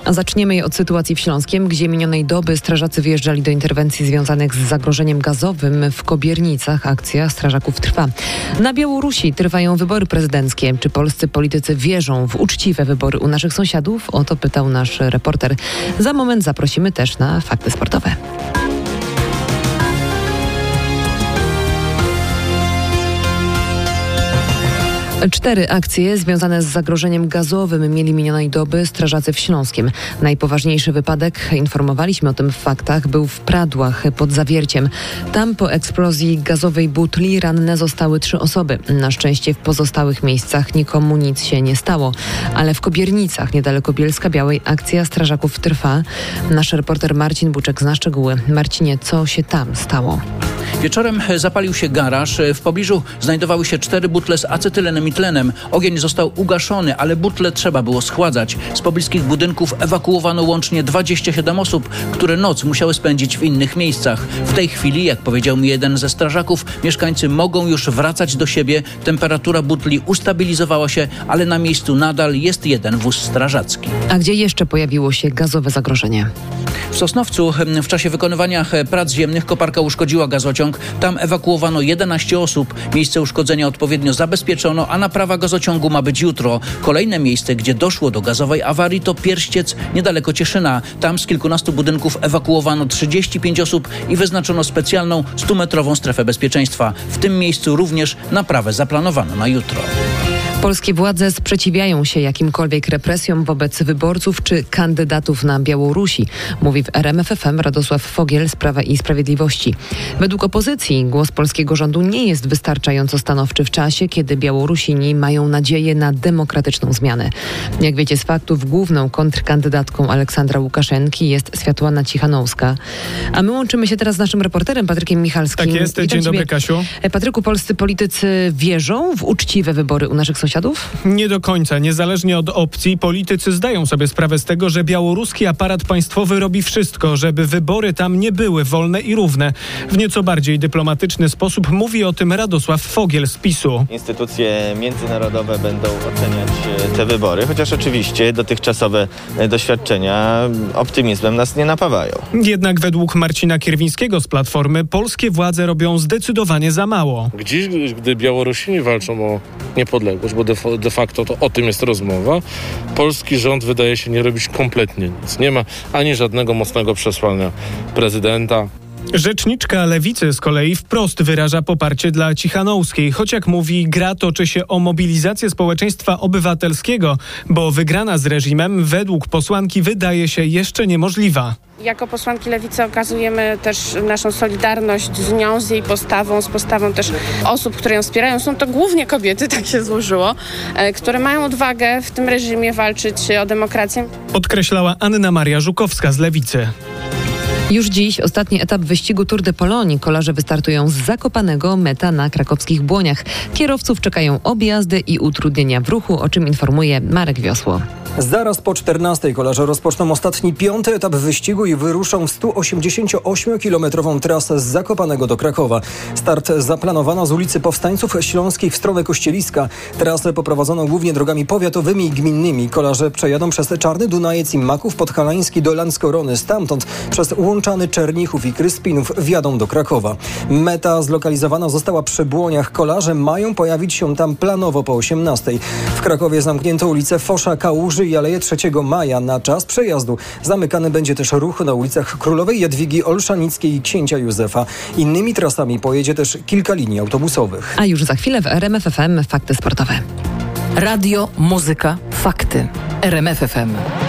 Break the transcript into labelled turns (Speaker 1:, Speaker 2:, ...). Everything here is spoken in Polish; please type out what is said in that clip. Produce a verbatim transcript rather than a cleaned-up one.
Speaker 1: A zaczniemy je od sytuacji w Śląskiem, gdzie minionej doby strażacy wyjeżdżali do interwencji związanych z zagrożeniem gazowym w Kobiernicach. Akcja strażaków trwa. Na Białorusi trwają wybory prezydenckie. Czy polscy politycy wierzą w uczciwe wybory u naszych sąsiadów? O to pytał nasz reporter. Za moment zaprosimy też na fakty sportowe. Cztery akcje związane z zagrożeniem gazowym mieli minionej doby strażacy w Śląskiem. Najpoważniejszy wypadek, informowaliśmy o tym w faktach, był w Pradłach pod Zawierciem. Tam po eksplozji gazowej butli ranne zostały trzy osoby. Na szczęście w pozostałych miejscach nikomu nic się nie stało. Ale w Kobiernicach, niedaleko Bielska-Białej, akcja strażaków trwa. Nasz reporter Marcin Buczek zna szczegóły. Marcinie, co się tam stało?
Speaker 2: Wieczorem zapalił się garaż. W pobliżu znajdowały się cztery butle z acetylenem i tlenem. Ogień został ugaszony, ale butle trzeba było schładzać. Z pobliskich budynków ewakuowano łącznie dwadzieścia siedem osób, które noc musiały spędzić w innych miejscach. W tej chwili, jak powiedział mi jeden ze strażaków, mieszkańcy mogą już wracać do siebie. Temperatura butli ustabilizowała się, ale na miejscu nadal jest jeden wóz strażacki.
Speaker 1: A gdzie jeszcze pojawiło się gazowe zagrożenie?
Speaker 2: W Sosnowcu w czasie wykonywania prac ziemnych koparka uszkodziła gazociąg. Tam ewakuowano jedenaście osób. Miejsce uszkodzenia odpowiednio zabezpieczono, a naprawa gazociągu ma być jutro. Kolejne miejsce, gdzie doszło do gazowej awarii, to Pierściec niedaleko Cieszyna. Tam z kilkunastu budynków ewakuowano trzydzieści pięć osób i wyznaczono specjalną stumetrową strefę bezpieczeństwa. W tym miejscu również naprawę zaplanowano na jutro.
Speaker 1: Polskie władze sprzeciwiają się jakimkolwiek represjom wobec wyborców czy kandydatów na Białorusi, mówi w R M F F M Radosław Fogiel z Prawa i Sprawiedliwości. Według opozycji głos polskiego rządu nie jest wystarczająco stanowczy w czasie, kiedy Białorusini mają nadzieję na demokratyczną zmianę. Jak wiecie z faktów, główną kontrkandydatką Aleksandra Łukaszenki jest Światłana Cichanouska. A my łączymy się teraz z naszym reporterem Patrykiem Michalskim.
Speaker 3: Tak jest, dzień dobry Kasiu.
Speaker 1: Patryku, polscy politycy wierzą w uczciwe wybory u naszych sąsiadów?
Speaker 3: Nie do końca. Niezależnie od opcji, politycy zdają sobie sprawę z tego, że białoruski aparat państwowy robi wszystko, żeby wybory tam nie były wolne i równe. W nieco bardziej dyplomatyczny sposób mówi o tym Radosław Fogiel z PiSu.
Speaker 4: Instytucje międzynarodowe będą oceniać te wybory, chociaż oczywiście dotychczasowe doświadczenia optymizmem nas nie napawają.
Speaker 3: Jednak według Marcina Kierwińskiego z Platformy polskie władze robią zdecydowanie za mało.
Speaker 5: Dziś, gdy Białorusini walczą o niepodległość, bo de, de facto to o tym jest rozmowa, polski rząd wydaje się nie robić kompletnie nic. Nie ma ani żadnego mocnego przesłania prezydenta.
Speaker 3: Rzeczniczka Lewicy z kolei wprost wyraża poparcie dla Cichanouskiej, choć jak mówi, gra toczy się o mobilizację społeczeństwa obywatelskiego, bo wygrana z reżimem według posłanki wydaje się jeszcze niemożliwa.
Speaker 6: Jako posłanki Lewicy okazujemy też naszą solidarność z nią, z jej postawą, z postawą też osób, które ją wspierają. Są to głównie kobiety, tak się złożyło, które mają odwagę w tym reżimie walczyć o demokrację.
Speaker 3: Podkreślała Anna Maria Żukowska z Lewicy.
Speaker 1: Już dziś ostatni etap wyścigu Tour de Pologne. Kolarze wystartują z Zakopanego, meta na krakowskich Błoniach. Kierowców czekają objazdy i utrudnienia w ruchu, o czym informuje Marek Wiosło.
Speaker 7: Zaraz po czternastej kolarze rozpoczną ostatni, piąty etap wyścigu i wyruszą w stu osiemdziesięcioośmiokilometrową trasę z Zakopanego do Krakowa. Start zaplanowano z ulicy Powstańców Śląskich w stronę Kościeliska. Trasę poprowadzono głównie drogami powiatowymi i gminnymi. Kolarze przejadą przez Czarny Dunajec i Maków Podhalański do Landskorony. Stamtąd przez Łączany, Czernichów i Kryspinów wjadą do Krakowa. Meta zlokalizowana została przy Błoniach. Kolarze mają pojawić się tam planowo po osiemnastej. W Krakowie zamknięto ulicę Fosza, Kałuży i Aleję trzeciego maja. Na czas przejazdu zamykany będzie też ruch na ulicach Królowej Jadwigi, Olszanickiej i Księcia Józefa. Innymi trasami pojedzie też kilka linii autobusowych.
Speaker 1: A już za chwilę w R M F F M fakty sportowe.
Speaker 8: Radio, muzyka, fakty. R M F F M.